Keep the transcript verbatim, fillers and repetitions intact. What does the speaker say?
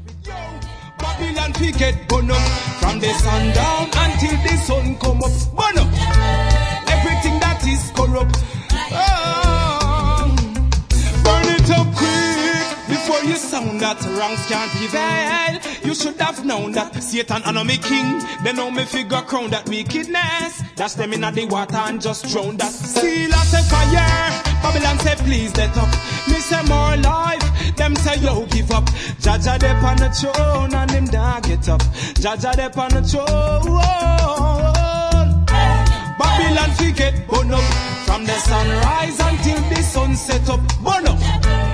Yo, Babylon fi get burn up from the sundown until the sun come up. Burn up everything that is corrupt. Oh, burn it up quick before you sound that wrongs can't prevail. You should have known that Satan and me king. They know me figure crown that wickedness. Dash them in the water and just drown that. Seal as a fire. Babylon say please let up. Me say more life. Them say yo give up. Jaja dep on the throne and them dog get up. Jaja dep on the throne. Babylon fi get burn up from the sunrise until the sun set up. Burn up.